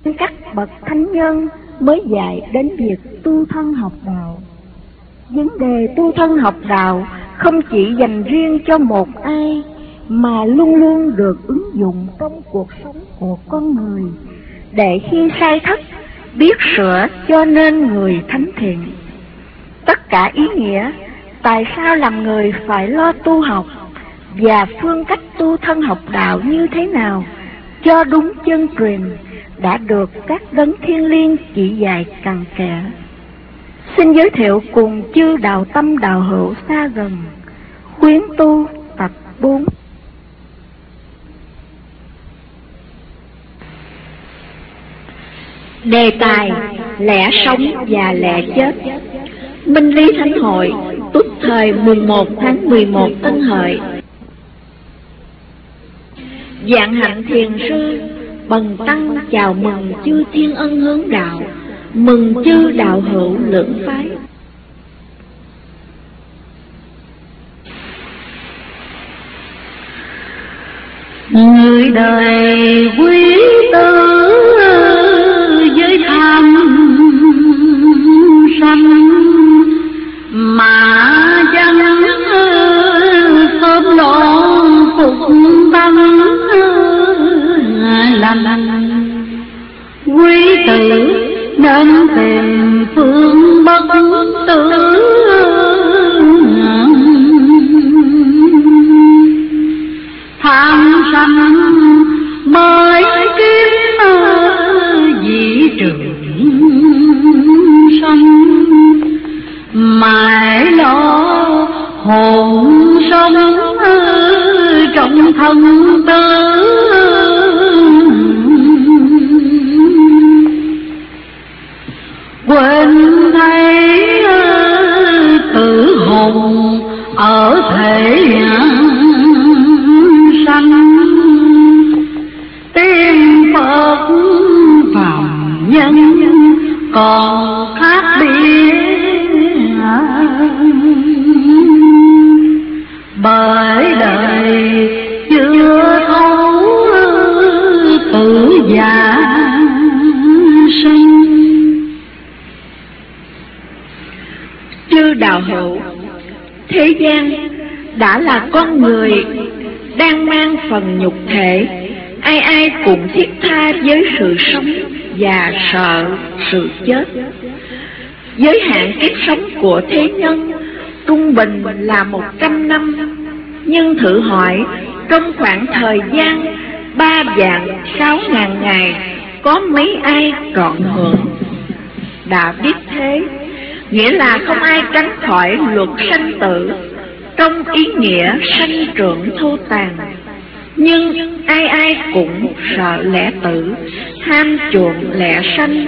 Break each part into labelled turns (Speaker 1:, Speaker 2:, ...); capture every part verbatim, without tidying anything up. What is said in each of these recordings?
Speaker 1: các bậc thánh nhân mới dạy đến việc tu thân học đạo. Vấn đề tu thân học đạo không chỉ dành riêng cho một ai, mà luôn luôn được ứng dụng trong cuộc sống của con người, để khi sai thất biết sửa cho nên người thánh thiện. Tất cả ý nghĩa tại sao làm người phải lo tu học và phương cách tu thân học đạo như thế nào cho đúng chân truyền đã được các đấng thiên liêng chỉ dạy cặn kẽ. Xin giới thiệu cùng chư đạo tâm đạo hữu xa gần khuyến tu tập bốn. Đề tài lẽ sống và lẽ chết. Minh Lý Thánh Hội, Tuất thời mười một tháng mười một Tân Hợi. Vạn Hạnh Thiền Sư bần tăng chào mừng chư thiên ân hướng đạo, mừng chư đạo hữu lưỡng phái.
Speaker 2: Người đời quý tư với tham sanh, mà chân sớm lộ phục tăng lành. Quý tử nên tìm phương bất tử, tham sanh mới kiếm vị trường sanh, mãi lo hồn sống trong thân tử. Quên thấy tử hồn ở thể sanh, tiên Phật phàm nhân còn khác biệt. Bởi đời chưa thấu tử già sinh.
Speaker 1: Chư đạo hữu, thế gian đã là con người đang mang phần nhục thể, ai ai cũng thiết tha với sự sống và sợ sự chết. Giới hạn kiếp sống của thế nhân trung bình là một trăm năm, nhưng thử hỏi trong khoảng thời gian ba vạn sáu ngàn ngày có mấy ai trọn hưởng? Đã biết thế, nghĩa là không ai tránh khỏi luật sanh tử trong ý nghĩa sanh trưởng thô tàn. Nhưng ai ai cũng sợ lẽ tử, ham chuộng lẽ sanh.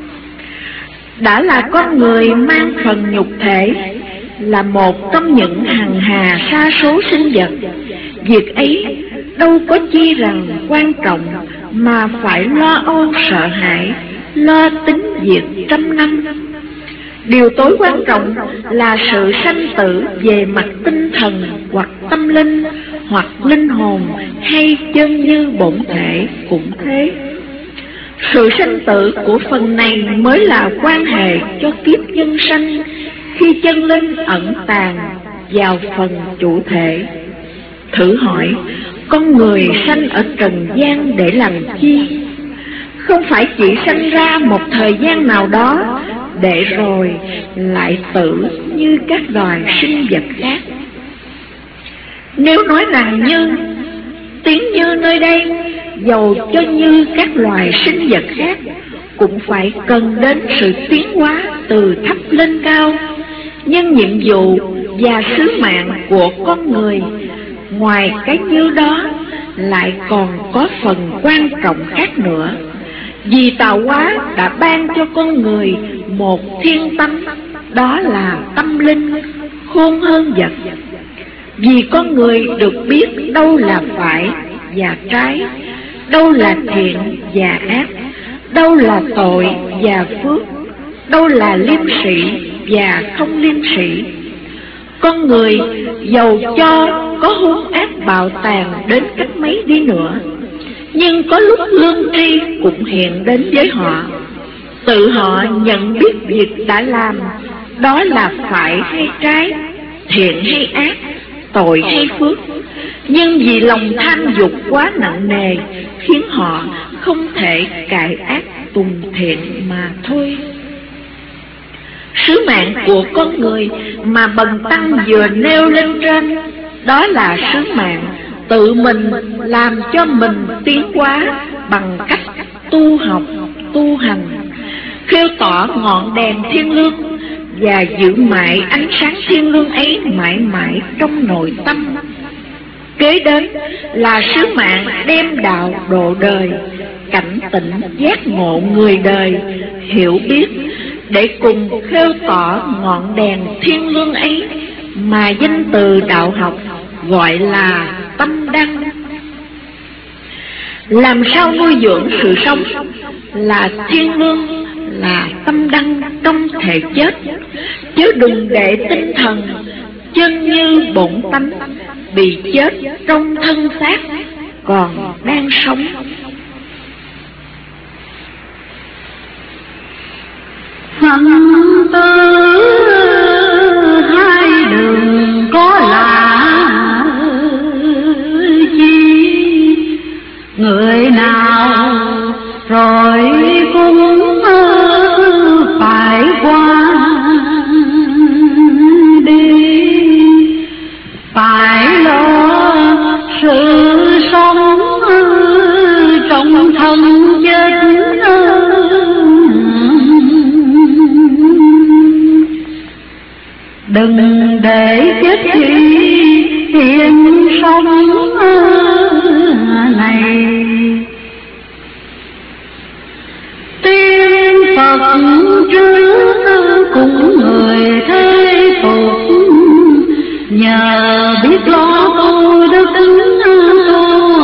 Speaker 1: Đã là con người mang phần nhục thể, là một trong những hằng hà sa số sinh vật, việc ấy đâu có chi rằng quan trọng mà phải lo âu sợ hãi, lo tính diệt trăm năm. Điều tối quan trọng là sự sanh tử về mặt tinh thần hoặc tâm linh, hoặc linh hồn hay chân như bổn thể cũng thế. Sự sanh tử của phần này mới là quan hệ cho kiếp nhân sanh, khi chân linh ẩn tàng vào phần chủ thể. Thử hỏi, con người sanh ở trần gian để làm chi? Không phải chỉ sanh ra một thời gian nào đó để rồi lại tử như các loài sinh vật khác. Nếu nói rằng như, tiếng như nơi đây, dầu cho như các loài sinh vật khác, cũng phải cần đến sự tiến hóa từ thấp lên cao. Nhưng nhiệm vụ và sứ mạng của con người, ngoài cái như đó, lại còn có phần quan trọng khác nữa. Vì tạo hóa đã ban cho con người một thiên tâm, đó là tâm linh, khôn hơn vật. Vì con người được biết đâu là phải và trái, đâu là thiện và ác, đâu là tội và phước, đâu là liêm sĩ và không liêm sĩ. Con người dầu cho có hung ác bạo tàn đến cách mấy đi nữa, Nhưng có lúc lương tri cũng hiện đến với họ. Tự họ nhận biết việc đã làm, đó là phải hay trái, thiện hay ác, tội hay phước. Nhưng vì lòng tham dục quá nặng nề, khiến họ không thể cải ác tùng thiện mà thôi. Sứ mạng của con người mà Bần Tăng vừa nêu lên trên, đó là sứ mạng tự mình làm cho mình tiến hóa bằng cách tu học, tu hành, khêu tỏ ngọn đèn thiên lương và giữ mãi ánh sáng thiên lương ấy mãi mãi trong nội tâm. Kế đến là sứ mạng đem đạo độ đời, cảnh tỉnh giác ngộ người đời, hiểu biết để cùng khêu tỏ ngọn đèn thiên lương ấy mà danh từ đạo học gọi là tâm đăng. Làm sao nuôi dưỡng sự sống là thiên lương, là tâm đăng trong thể chết, chứ đừng để tinh thần chân như bổn tánh bị chết trong thân xác còn đang sống.
Speaker 2: Phật tử hai đường có lạ chi, người nào rồi cũng phải qua đi, phải lo sự sống trong thân chết. Đừng để chết khi hiện sống này. Tiên Phật trước cũng người thế tục, nhờ biết lo tu đức tu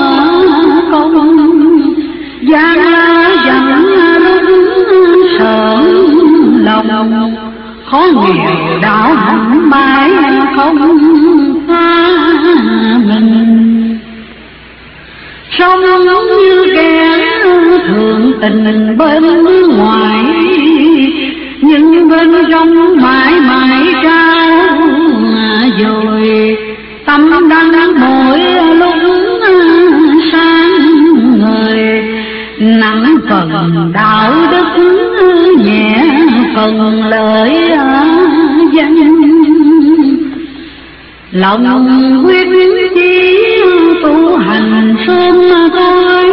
Speaker 2: công, gian dặn lúc sớm lòng, khó nghèo đạo hạnh mãi không xa mình. Sống như kẻ thường tình bên ngoài, nhưng bên trong mãi mãi trao dồi tâm đăng mỗi lúc sáng người. Nặng phần đạo đức, nhẹ phần lợi danh, lòng quyết chí tu hành sớm tối,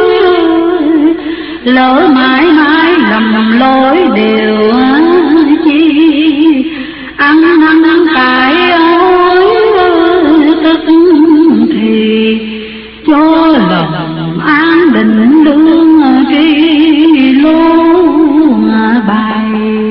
Speaker 2: lỡ mãi mãi lầm lối đều chi. Ăn năn cải hối tức thì cho lòng an định đương tri lô bài.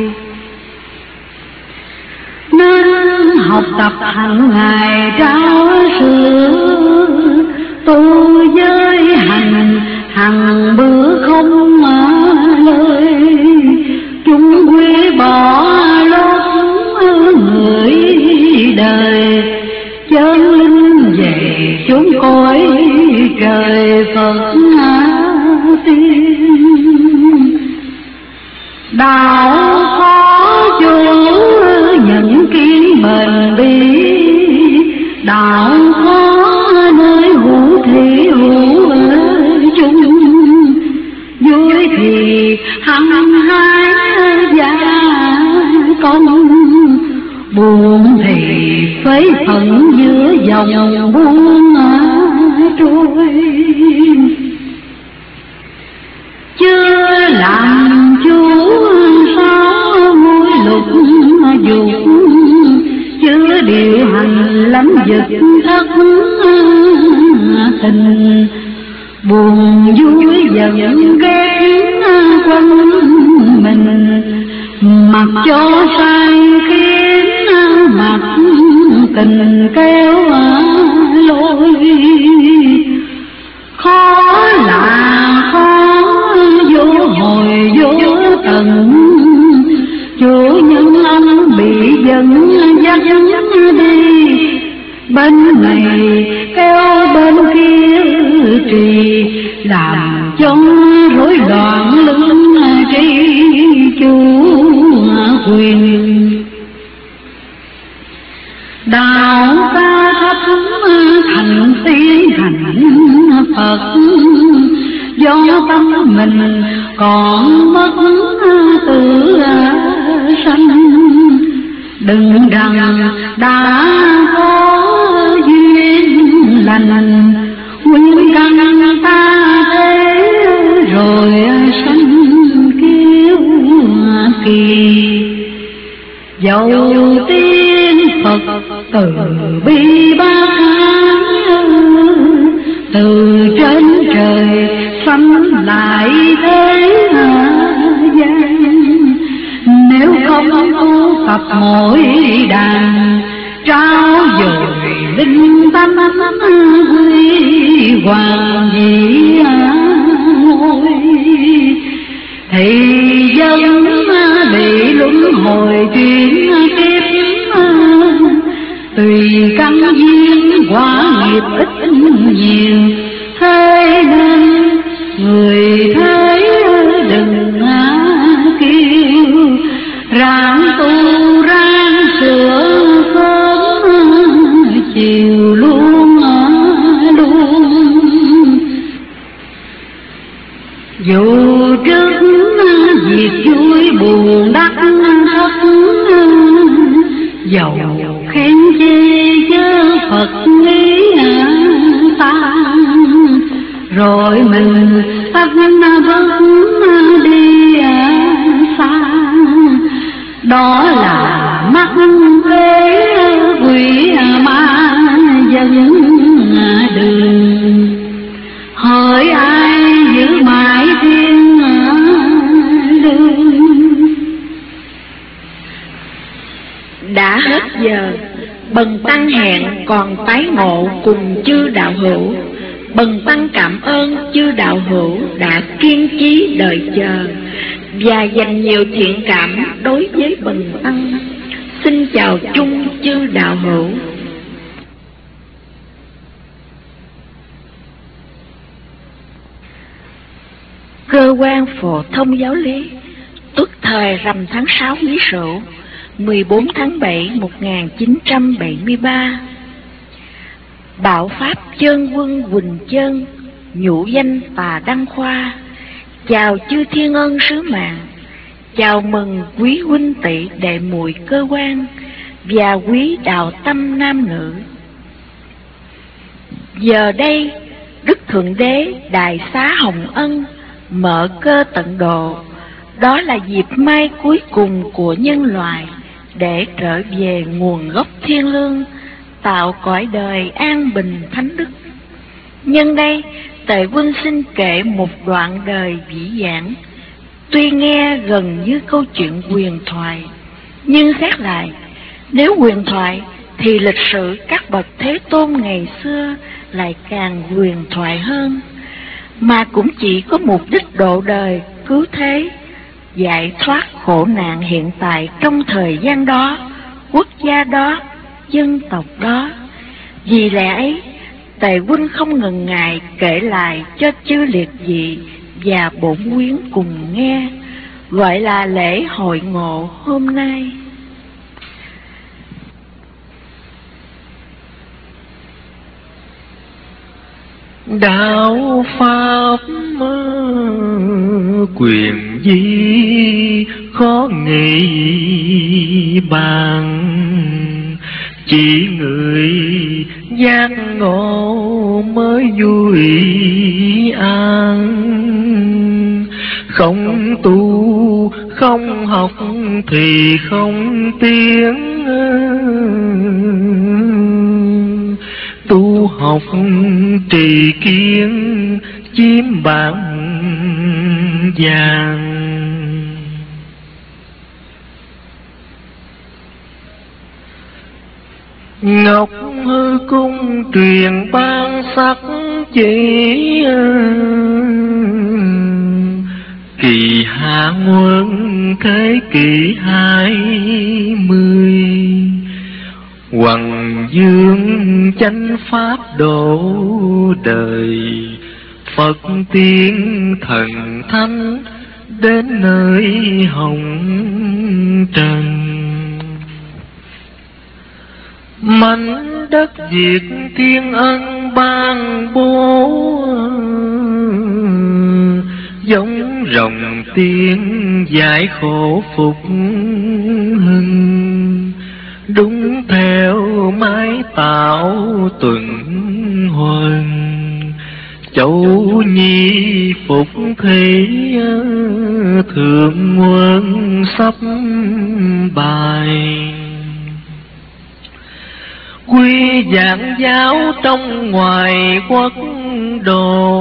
Speaker 2: Nên học tập hàng ngày trao sửa, tu giới hành hàng bữa không lời. Chúng quy bỏ lối người đời, chân linh về chốn cõi trời Phật tiên. Đạo khó chủ nhận kiến bền bỉ, đạo khó nơi hữu thị hữu chung. Vui thì hăng hái gia công, buồn thì phế phận giữa dòng buông trôi. Chưa làm chú sao môi lục dục, chưa điều hành lắm giật thất tình. Buồn vui giận ghét quanh mình, mặc cho sai khiến mặc tình kéo lối. Khó là khó vô hồi vô tận, chủ nhân ông bị dẫn dắt đi. Bên này kéo bên kia trì, làm cho rối loạn lưng trí chủ quyền. Đạo ca thấp thành tiên thành Phật, do tâm mình còn mất tự sanh. Đừng rằng đã có duyên lành, nguyên căn ta thế rồi sanh kiêu kỳ. Dầu tiên Phật từ bi bác ái, từ trên trời sanh lại thế gian. Nếu không tu tập mỗi đàn, trao dồi linh tâm huy hoàng vị ngôi, thì dân bị luân hồi chuyển kiếp. Tùy căn duyên quả nghiệp ít nhiều, thế nên người thế đừng kêu, ráng tu ráng sửa sớm chiều luôn luôn. Dù trước việc vui buồn đắc thất, dầu khen chê chớ Phật nghĩ ta, rồi mình tắt vất đi xa. Đó là mắt thế quỷ ma dân đường, hỏi ai giữ mãi thiên lương.
Speaker 1: Đã hết giờ, bần tăng hẹn còn tái ngộ cùng chư đạo hữu. Bần tăng cảm ơn chư đạo hữu đã kiên trí đợi chờ và dành nhiều thiện cảm đối với bần tăng. Xin chào chung chư đạo hữu. Cơ quan Phổ Thông Giáo lý, tức thời rằm tháng sáu Quý Sửu, mười bốn tháng bảy một nghìn chín trăm bảy mươi ba. Bảo Pháp Chơn Quân Quỳnh Chơn, nhũ danh Tà Đăng Khoa, chào chư thiên ân sứ mạng, chào mừng quý huynh tỷ đệ muội cơ quan và quý đạo tâm nam nữ. Giờ đây, Đức Thượng Đế Đại Xá Hồng Ân mở cơ tận độ, đó là dịp mai cuối cùng của nhân loại để trở về nguồn gốc thiên lương, tạo cõi đời an bình thánh đức. Nhân đây, Tề Huynh xin kể một đoạn đời vĩ giảng, tuy nghe gần như câu chuyện huyền thoại, nhưng xét lại, nếu huyền thoại thì lịch sử các bậc Thế Tôn ngày xưa lại càng huyền thoại hơn, mà cũng chỉ có mục đích độ đời cứu thế, giải thoát khổ nạn hiện tại trong thời gian đó, quốc gia đó, dân tộc đó. Vì lẽ ấy, Tề Huynh không ngần ngại kể lại cho chư liệt vị và bổn quyến cùng nghe, gọi là lễ hội ngộ hôm nay.
Speaker 3: Đạo Pháp quyền di khó nghĩ bàn, chỉ người giác ngộ mới vui an. Không tu không học thì không tiến, tu học trì kiến chiếm bản vàng. Ngọc hư cung truyền ban sắc chỉ, kỳ hạ quân thế kỷ hai mươi. Hoàng dương chánh pháp độ đời, Phật tiên thần thánh đến nơi hồng trần. Mảnh đất Việt thiên ân ban bố, giống rồng tiên giải khổ phục hưng. Đúng theo mái tạo tuần hoàn, Châu Nhi phục thế thượng nguồn sắp bài. Quy giảng giáo trong ngoài quốc độ,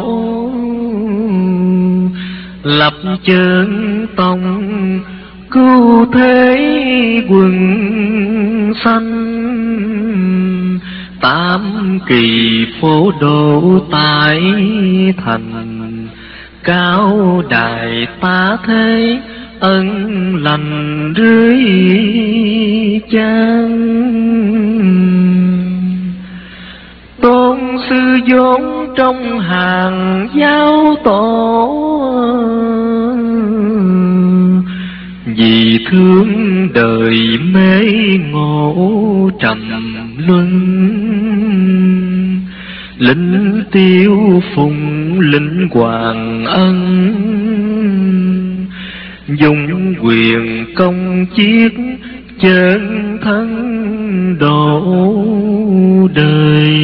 Speaker 3: lập chân tông cứu thế quần sanh. Tám kỳ phổ độ tại thành, cao đài tá thế ân lành rưới chan. Tôn sư vốn trong hàng giáo tổ, vì thương đời mê ngộ trầm luân. Linh tiêu phùng linh hoàng ân, dùng quyền công chiết chân thân độ đời.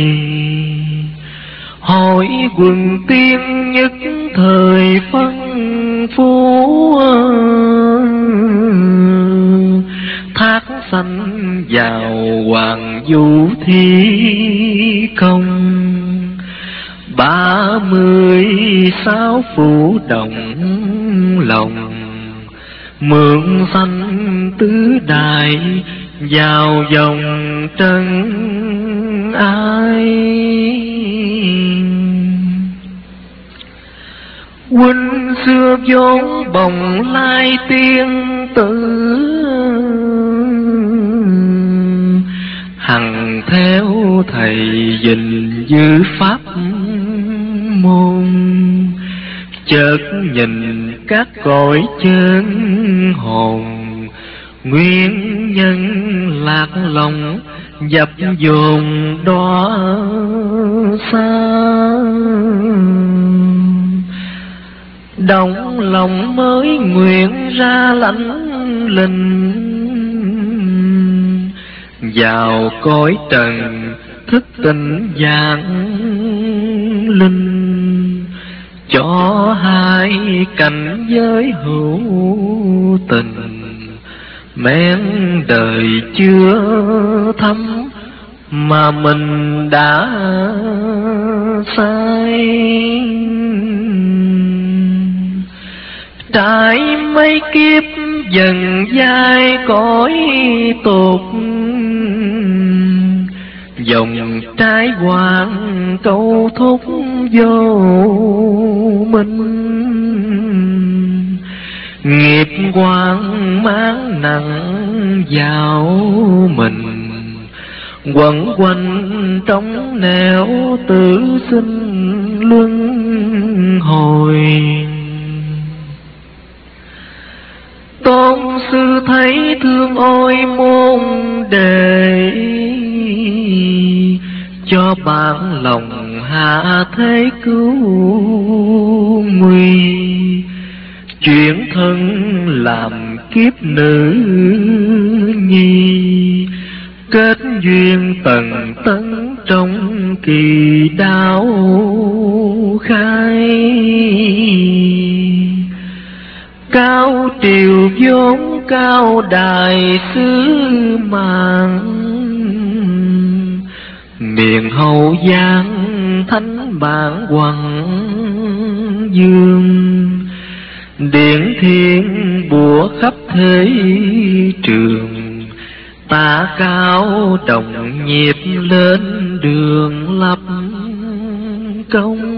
Speaker 3: Hỏi quần tiên nhất thời phân phú, thác sanh vào hoàng du thi công. Ba mươi sáu phủ đồng lòng, mượn sanh tứ đại vào dòng trần ai. Huynh xưa vốn bồng lai tiên tử, hằng theo thầy gìn giữ pháp môn. Chợt nhìn các cõi chân hồn, nguyên nhân lạc lòng dập dồn đó xa. Động lòng mới nguyện ra lãnh linh, vào cõi trần thức tình dạng linh. Cho hai cảnh giới hữu tình, men đời chưa thấm mà mình đã sai. Trải mấy kiếp dần dai cõi tột, dòng trái hoàng câu thúc vô minh. Nghiệp quang mang nặng vào mình, quẩn quanh trong nẻo tử sinh luân hồi. Tôn sư thấy thương ôi môn đệ, cho bản lòng hạ thế cứu nguy. Chuyển thân làm kiếp nữ nhi, kết duyên tầng tấn trong kỳ đau khai. Cao triều vốn cao đài xứ mạng, miền Hậu Giang thánh bản hoàng dương. Điển thiên bủa khắp thế trường, ta cao đồng nhịp lên đường lập công.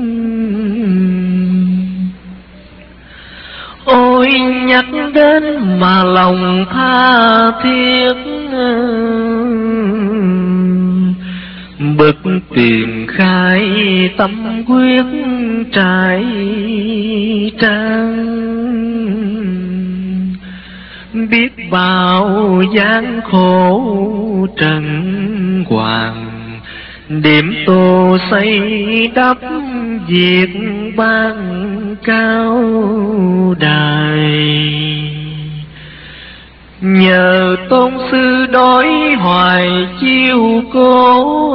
Speaker 3: Ôi nhắc đến mà lòng tha thiết, bực tiền khai tâm quyết trải trang. Biết bao gian khổ trần hoàng, điểm tô xây đắp việc ban cao đài. Nhờ tôn sư đối hoài chiêu cố,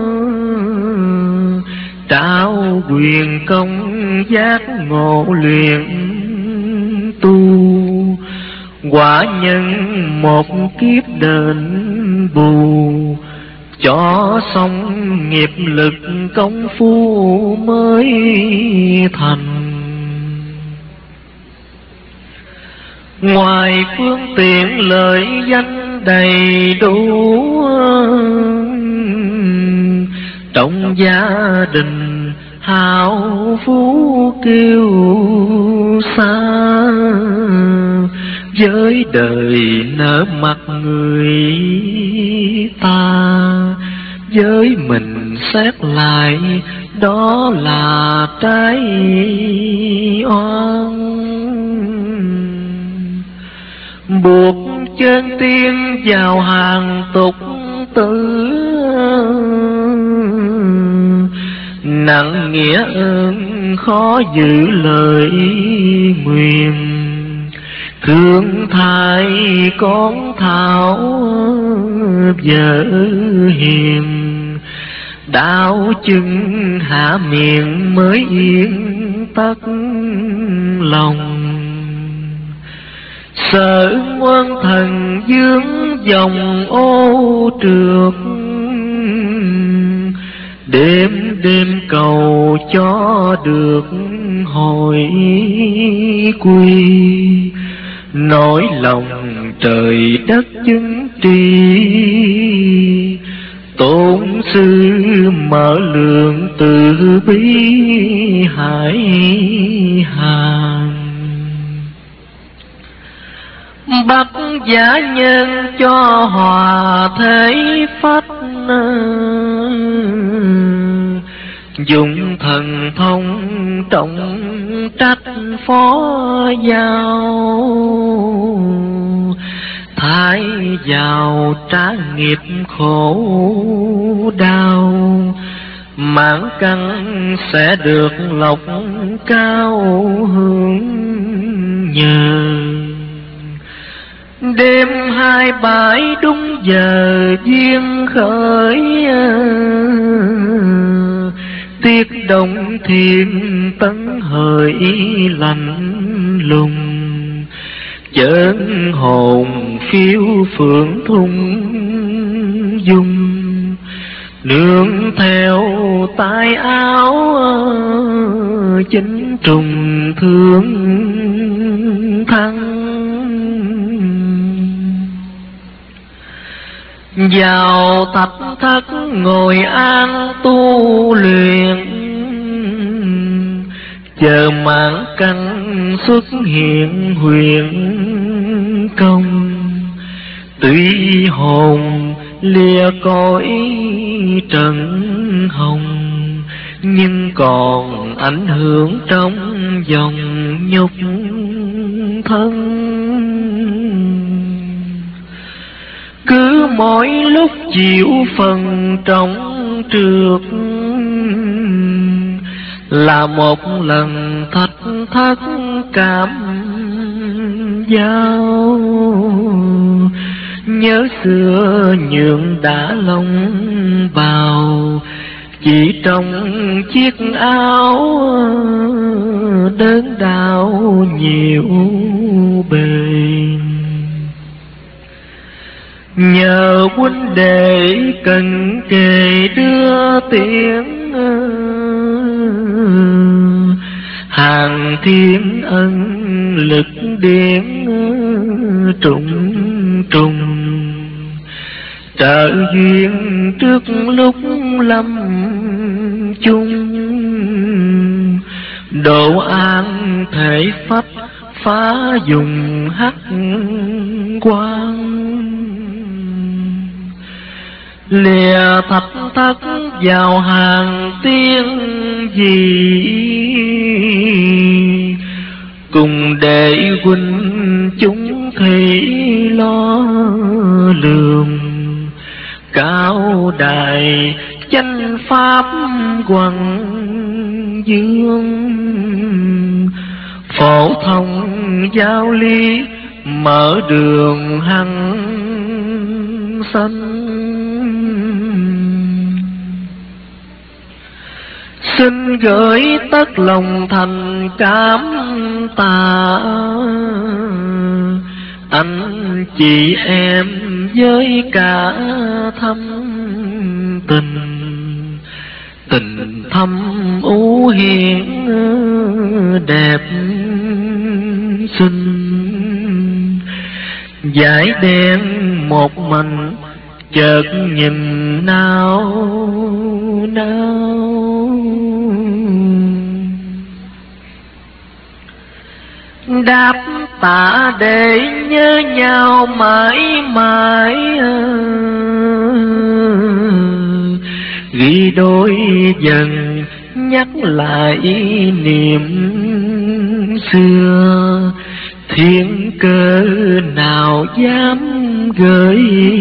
Speaker 3: trao quyền công giác ngộ luyện tu. Quả nhân một kiếp đền bù, cho xong nghiệp lực công phu mới thành. Ngoài phương tiện lợi danh đầy đủ, trong gia đình hào phú kiêu sa. Với đời nở mặt người ta, với mình xét lại đó là trái oan. Buộc chân tiên vào hàng tục tử, nặng nghĩa ơn khó giữ lời nguyền. Thương thai con thảo vợ hiền, đạo chừng hạ miệng mới yên tất lòng. Sợ ngoan thần dương dòng ô trượt, đêm đêm cầu cho được hồi quy. Nỗi lòng trời đất chứng tri, tôn sư mở lượng từ bi hải hàng. Bắt giả nhân cho hòa thế phách, dùng thần thông trọng trách phó giao. Thái vào trả nghiệp khổ đau, mãn căn sẽ được lộc cao hưởng nhờ. Đêm hai bãi đúng giờ duyên khởi, tiết động thiên tấn hỡi lạnh lùng. Chớn hồn phiêu phượng thung dung, nương theo tay áo chính trùng thương thăng. Vào thạch thất ngồi an tu luyện, chờ mãn căn xuất hiện huyền công. Tuy hồn lìa cõi trần hồng, nhưng còn ảnh hưởng trong dòng nhục thân. Cứ mỗi lúc chịu phần trọng trượt, là một lần thách thất cảm giao. Nhớ xưa nhượng đã lòng bào, chỉ trong chiếc áo đớn đau nhiều bề. Nhờ huynh đệ cần kề đưa tiếng, hàng thiên ân lực điển trùng trùng. Trợ duyên trước lúc lâm chung, độ an thể phách phá dùng hắc quang. lìa thạch thất vào hàng tiên gì, cùng đệ huynh chúng thị lo lường, cao đài chánh pháp quần dương, phổ thông giáo lý mở đường hằng sanh. Xin gửi tất lòng thành cảm tạ anh chị em với cả thâm tình, tình thâm ưu hiển đẹp xinh, dải đen một mình chợt nhìn nao nao. Đáp tạ để nhớ nhau mãi mãi, ghi đôi dần nhắc lại niệm xưa, thiên cơ nào dám gửi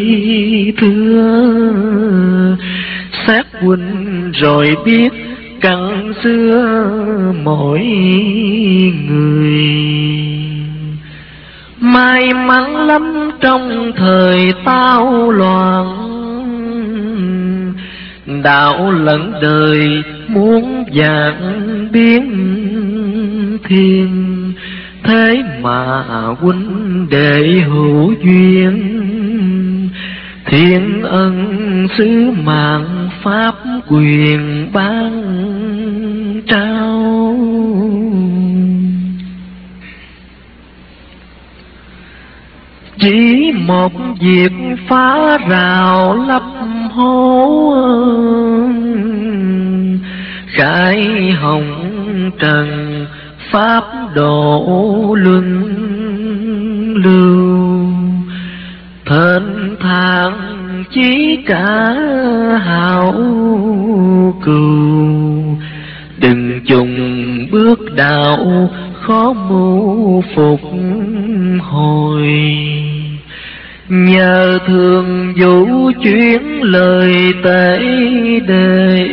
Speaker 3: thưa, xác huynh rồi biết cặn xưa mỗi người. May mắn lắm trong thời tao loạn, đạo lẫn đời muốn vạn biến thiên, thế mà huynh đệ hữu duyên, thiên ân sứ mạng pháp quyền ban trao. Chỉ một việc phá rào lấp hố, khai hồng trần pháp độ luân lưu, thênh thang chí cả hảo cừu, đừng trùng bước đạo khó mưu phục hồi. Nhờ thường vũ chuyển lời tể đề,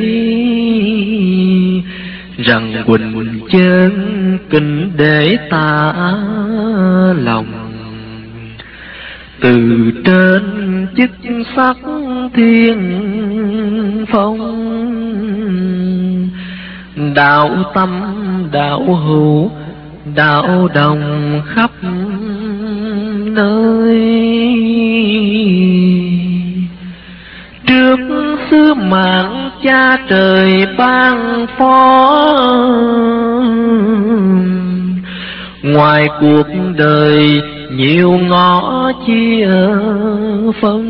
Speaker 3: rằng quỳnh chân kinh để ta lòng, từ trên chức sắc thiên phong, đạo tâm đạo hữu đạo đồng khắp nơi. Trước sứ mạng cha trời ban phó, ngoài cuộc đời nhiều ngõ chia phân,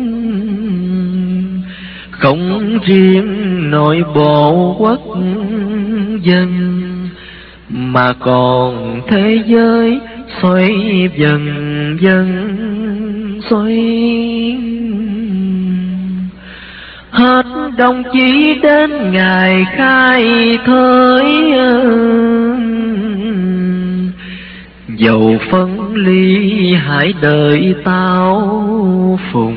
Speaker 3: không riêng nội bộ quốc dân, mà còn thế giới xoay dần dần xoay. Hết đồng chí đến ngày khai thời, dầu phân ly hãy đợi tao phùng,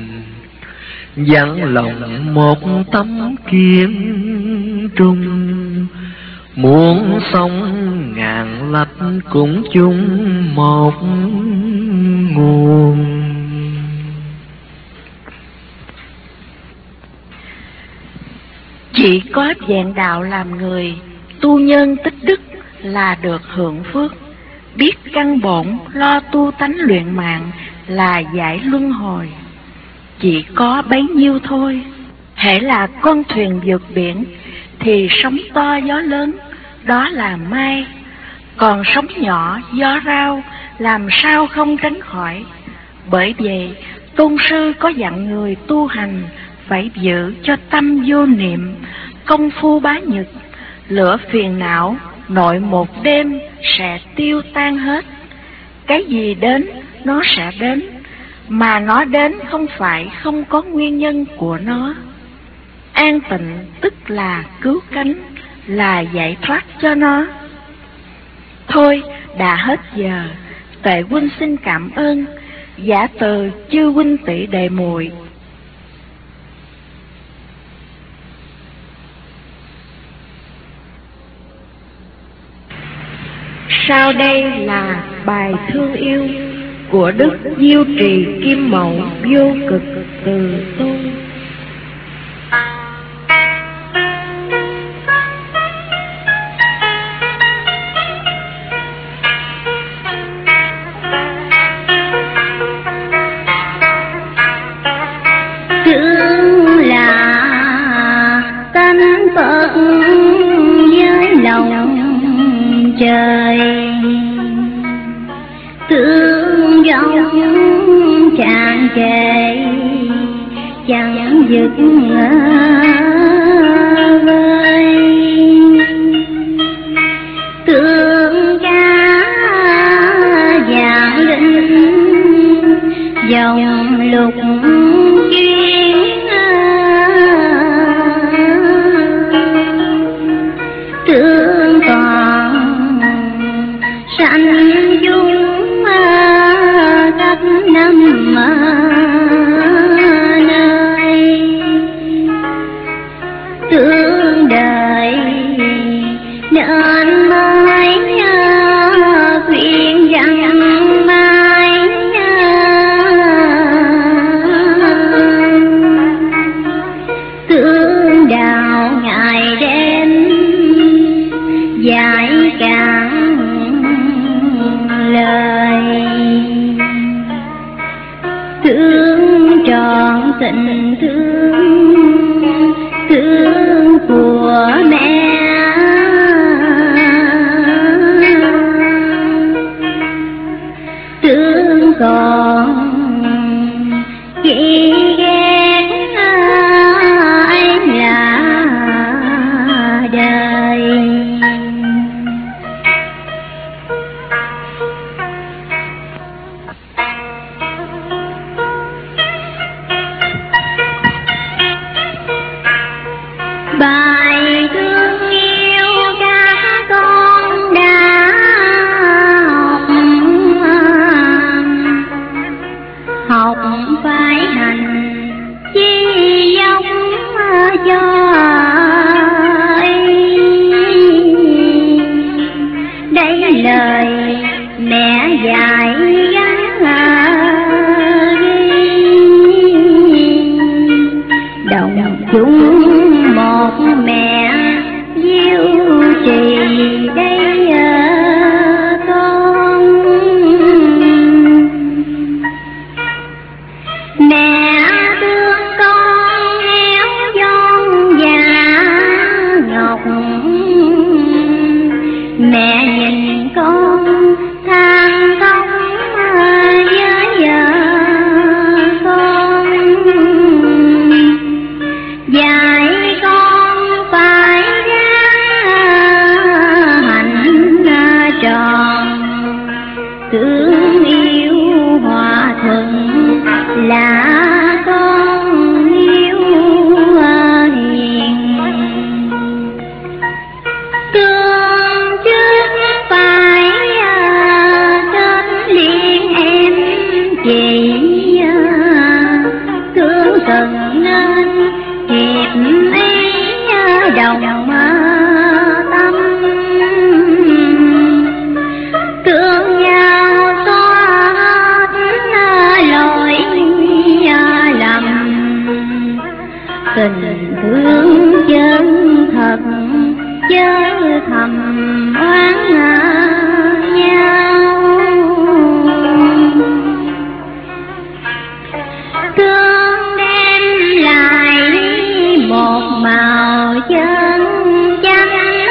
Speaker 3: dặn lòng một tấm kiên trung, muốn sống ngàn lạch cũng chung một nguồn.
Speaker 1: Chỉ có vẹn đạo làm người, tu nhân tích đức là được hưởng phước, biết căn bổn lo tu tánh luyện mạng là giải luân hồi. Chỉ có bấy nhiêu thôi. Hễ là con thuyền vượt biển thì sóng to gió lớn, đó là may. Còn sóng nhỏ gió rao, làm sao không tránh khỏi. Bởi vậy tôn sư có dặn người tu hành phải giữ cho tâm vô niệm, công phu bá nhật, lửa phiền não nội một đêm sẽ tiêu tan hết. Cái gì đến nó sẽ đến, mà nó đến không phải không có nguyên nhân của nó. An tịnh tức là cứu cánh, là giải thoát cho nó. Thôi, đã hết giờ, Tệ huynh xin cảm ơn. Giả từ chư huynh tỷ đệ muội. Sau đây là bài thương yêu của Đức Diêu Trì Kim Mẫu Vô Cực Từ Tôn.
Speaker 2: Thương là cánh Phật với lòng trời, thương dòng tràn trề chẳng dứt vơi, thương ca vạn linh dòng lục duyên, thương còn sanh dung khắp năm nơi, thương đời nên mới khuyên rằng mai thương đạo ngày đêm dạy cạn lời, thương trọn tình thương, thương của mẹ, thương còn chỉ ghét anh là đời. Bài thương yêu các con đã học, học phải hành chi giống cho đây lời mẹ dạy đồng chúng một mẹ diêu trì đây con, mẹ thương con héo giòn già ngọc, mẹ nhìn con than khóc với con, dạy con phải hành tròn, thương yêu hòa thuận là con yêu hiền, thương trước phải kết liên em chị, thương cần nên hiệp ấy đồng tâm, thương nhau xóa lỗi lầm, tình thương chân thật chớ thầm oán nhau, thương đem lại một màu chân chánh,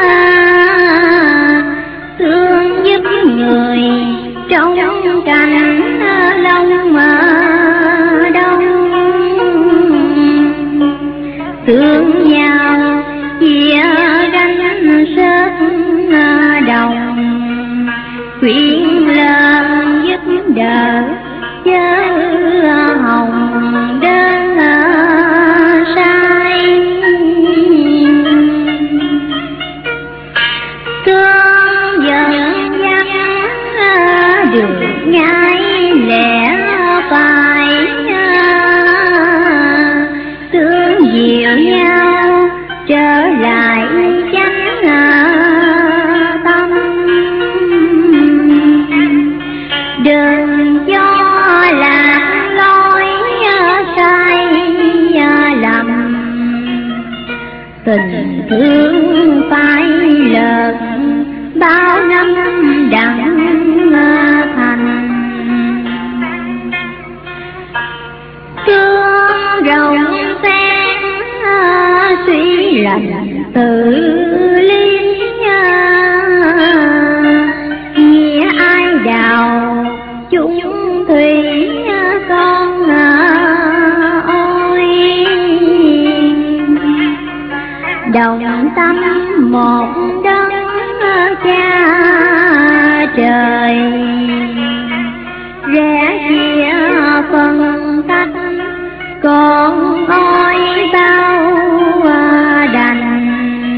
Speaker 2: thương giúp người trong cảnh long đông, thương nhau chia gánh sớt đồng, khuyên lời giúp đỡ chớ dịu nhau trở lại chánh tâm. Đừng cho lạc lối sai lầm, tình thương phải lợt bao năm đặng thành. Tương rồng sen suy lành tự lý, nghĩa ai đào chung thủy con ôi. Đồng tâm một đấng cha trời, rẽ chia phân cách con ôi bao đành.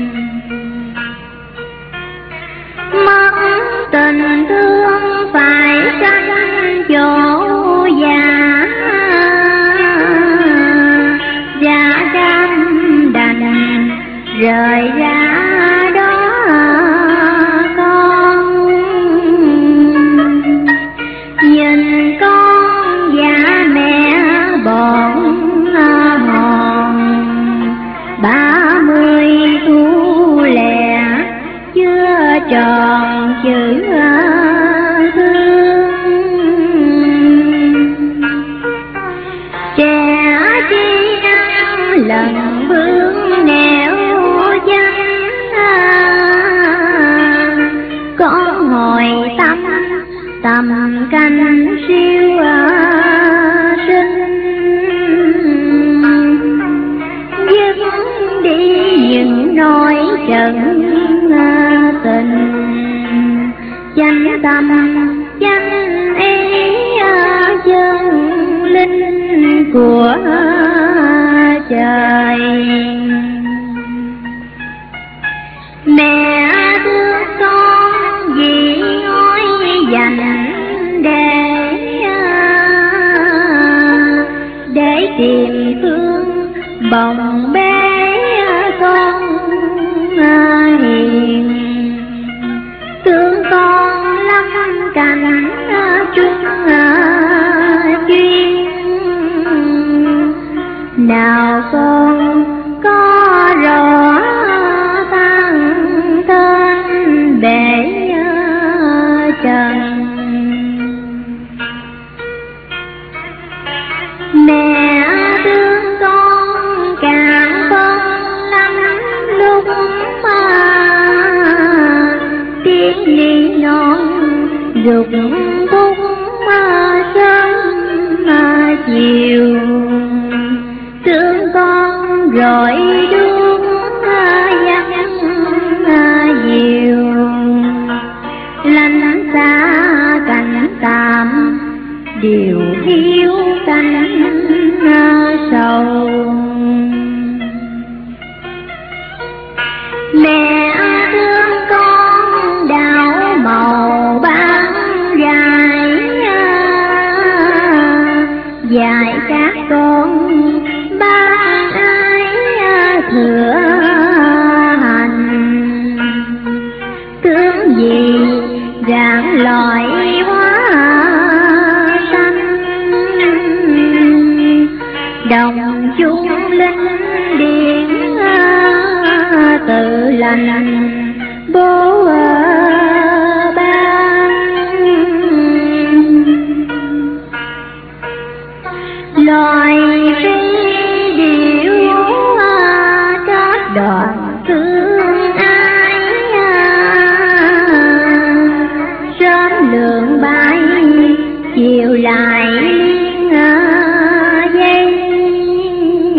Speaker 2: Mất tình thương phải sanh chỗ già, già cam đành rời ra đó con. Nhìn con và mẹ bọn hòn, ba mươi thu lẻ chưa tròn chữ thương. Trẻ chi ăn lần bước nẻo danh, con hồi tâm tầm canh siêu sinh. Dứt đi những nỗi trần tình, chánh tâm chánh ý chân linh của trời. Mẹ thương con vì ngói dành để để tìm thương bồng bế con hiền. Thương con lắm cảnh trung duyên, nào con có rõ tăng tên bể trần. Mẹ thương con càng phân lắm lúc mà tiếng đi non dục thúc mà sớm mà chiều. Thương con rồi đuông dắt diều, lánh xa cảnh tạm điều thiếu cánh sầu. Mẹ thương con đào màu ban dài, dạy các con ban ai thừa hành. Thương gì rạng loại hóa sanh, đồng chung linh điển tự lành bố ban. Loài phi điệu kết đoạn thương ai, sớm lượng bay chiều lại liên dây.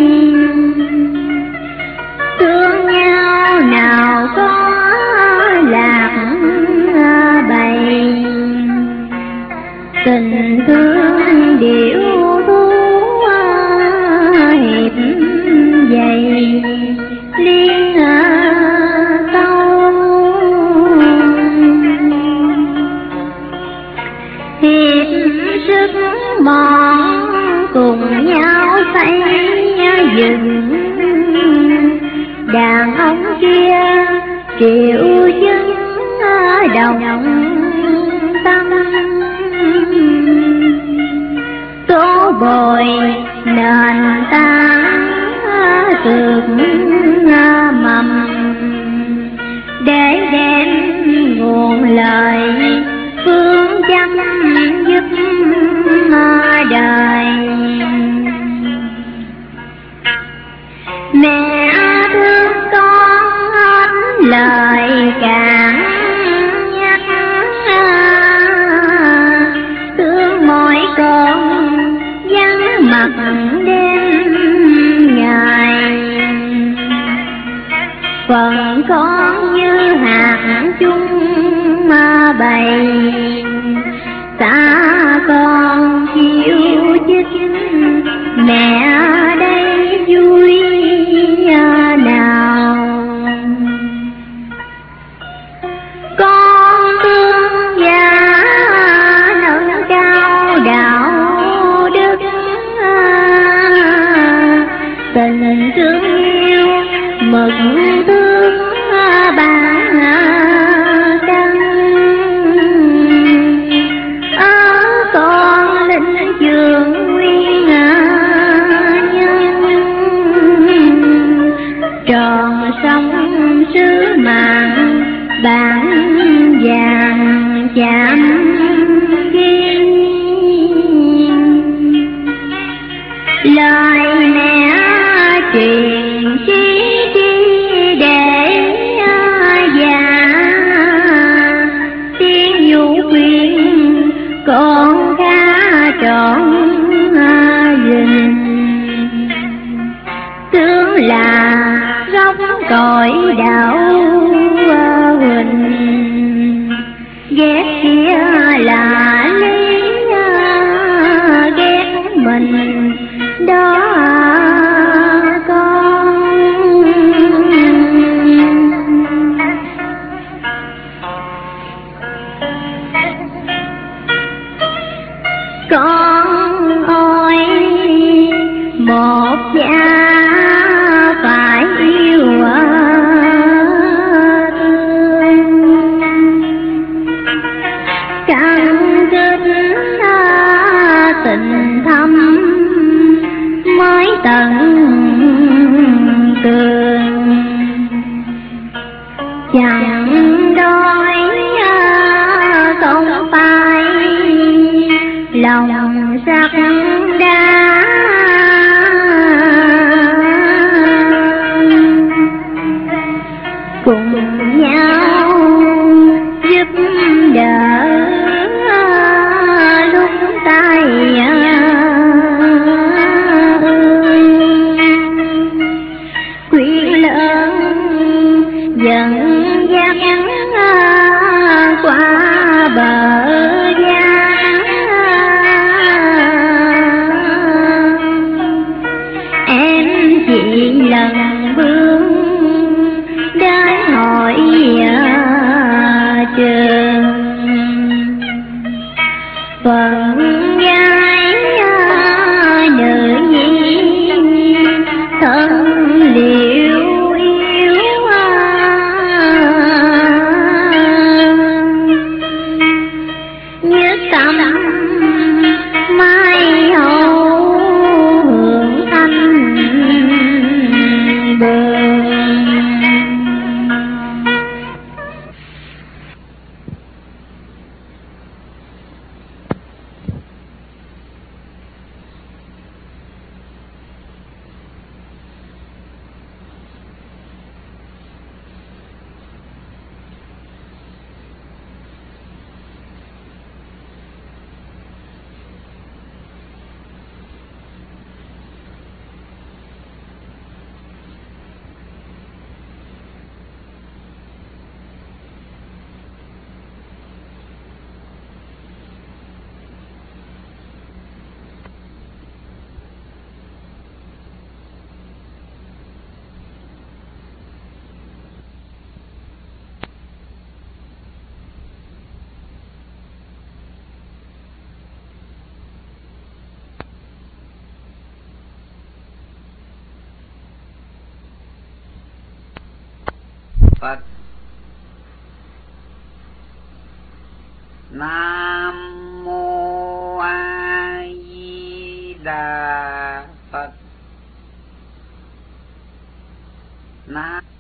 Speaker 2: Thương nhau nào có triệu chứng đồng tâm, tố bồi nền tảng tường mầm, để đem nguồn lời phương châm giúp đời. Mẹ thương con hết lời cạn nhắc, thương mỗi con vắng mặt đêm ngày. Phần con như hạt chung bầy, xa con chịu chích, mẹ đây vui nào. Con thương gia nâng cao đạo đức, tình thương yêu mực thương bạn đăng. Ở con linh trường nguyên nhân, tròn sông sứ mạng bản vàng chạm ghi. Lời mẹ truyền chi chi để già, tiếng nhủ khuyên con khá trọn rình. Tướng là gốc cội đạo huỳnh, ghét kia là lý ghét mình đó con. Con ơi một cha phải yêu thương, căn kính tình thâm mới tận tường. Chẳng đói không phai lòng sắc đá, cùng nhau giúp đỡ lúc tay khuyên lớn dẫn dắt qua bờ gian. Em chỉ lần bước đến hỏi trường, phần gái nữ nhi thân liễu yêu. Như tâm mai hậu hưởng thanh bường.
Speaker 4: Phật Nam mô A Di Đà Phật. Nam